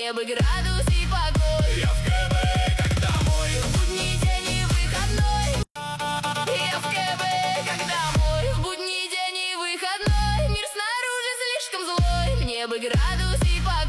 мне бы градус и покой. Я в КБ, как домой. В будний день и выходной. Я в КБ, как домой. В будний день и выходной. Мир снаружи слишком злой, мне бы градус и покой.